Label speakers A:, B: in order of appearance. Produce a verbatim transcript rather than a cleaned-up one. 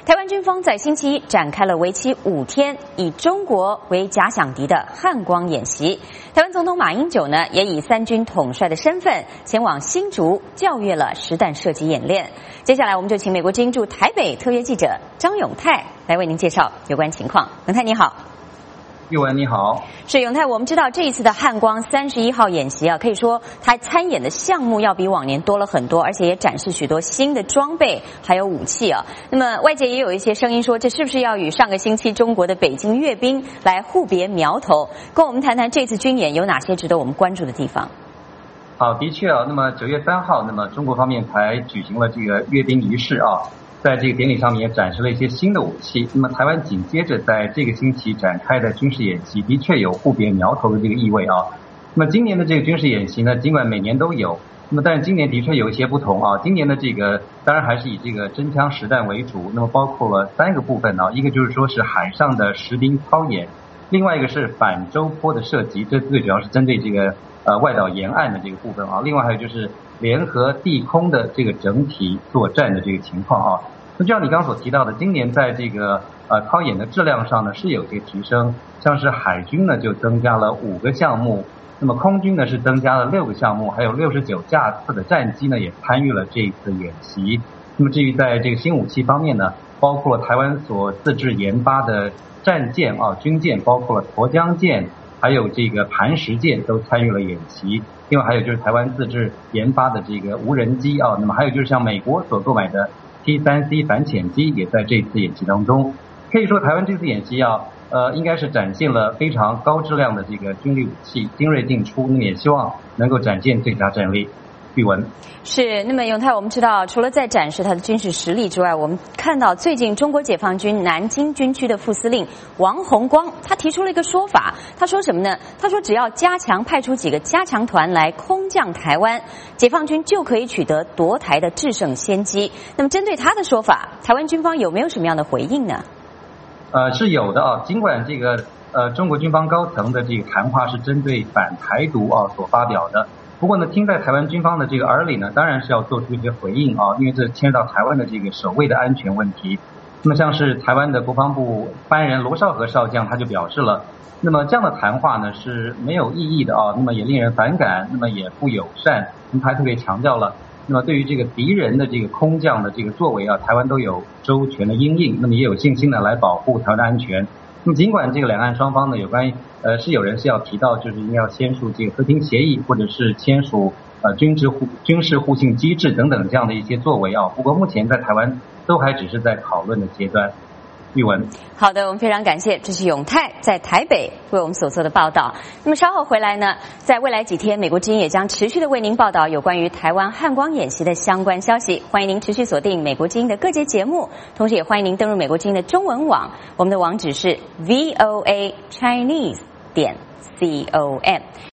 A: 台湾军方在星期一展开了为期五天，以中国为假想敌的汉光演习。台湾总统马英九呢，也以三军统帅的身份前往新竹校阅了实弹射击演练。接下来，我们就请美国之音驻台北特约记者张永泰来为您介绍有关情况。永泰你好。
B: 玉文你好，
A: 是永泰。我们知道这一次的汉光三十一号演习啊，可以说它参演的项目要比往年多了很多，而且也展示许多新的装备还有武器啊。那么外界也有一些声音说，这是不是要与上个星期中国的北京阅兵来互别苗头？跟我们谈谈这次军演有哪些值得我们关注的地方？
B: 好，的确啊，那么九月三号，那么中国方面才举行了这个阅兵仪式啊。在这个典礼上面也展示了一些新的武器。那么台湾紧接着在这个星期展开的军事演习，的确有互别苗头的这个意味啊。那么今年的这个军事演习呢，尽管每年都有，那么但是今年的确有一些不同啊。今年的这个当然还是以这个真枪实弹为主，那么包括了三个部分啊，一个就是说是海上的实兵操演，另外一个是反舟坡的射击，这最主要是针对这个呃外岛沿岸的这个部分啊。另外还有就是联合地空的这个整体作战的这个情况啊。那就像你刚刚所提到的，今年在这个呃操演的质量上呢是有些提升，像是海军呢就增加了五个项目，那么空军呢是增加了六个项目，还有六十九架次的战机呢也参与了这一次演习。那么至于在这个新武器方面呢，包括台湾所自制研发的战舰啊军舰，包括了沱江舰，还有这个磐石舰都参与了演习。另外还有就是台湾自制研发的这个无人机啊，那么还有就是像美国所购买的T 三 C 反潜机也在这次演习当中。可以说台湾这次演习啊，呃，应该是展现了非常高质量的这个军力武器，精锐尽出，那么也希望能够展现最佳战力。玉文
A: 是，那么永泰，我们知道，除了在展示它的军事实力之外，我们看到最近中国解放军南京军区的副司令王洪光，他提出了一个说法，他说什么呢？他说只要加强派出几个加强团来空降台湾，解放军就可以取得夺台的制胜先机。那么针对他的说法，台湾军方有没有什么样的回应呢？
B: 呃，是有的啊，尽管这个呃中国军方高层的这个谈话是针对反台独啊所发表的。不过呢，听在台湾军方的这个耳里呢，当然是要做出一些回应啊，因为这牵涉到台湾的这个守卫的安全问题。那么像是台湾的国防部发言人罗绍和少将他就表示了，那么这样的谈话呢是没有意义的啊，那么也令人反感，那么也不友善。那么他特别强调了，那么对于这个敌人的这个空降的这个作为啊，台湾都有周全的因应，那么也有信心的来保护台湾的安全。那么尽管这个两岸双方呢有关于呃是有人是要提到就是应该要签署这个和平协议，或者是签署呃军事互军事互信机制等等这样的一些作为啊，不过目前在台湾都还只是在讨论的阶段。玉文，
A: 好的，我们非常感谢，这是永泰在台北为我们所做的报道。那么稍后回来呢，在未来几天，美国之音也将持续的为您报道有关于台湾汉光演习的相关消息。欢迎您持续锁定美国之音的各节节目，同时也欢迎您登入美国之音的中文网，我们的网址是 V O A Chinese 点 C O M。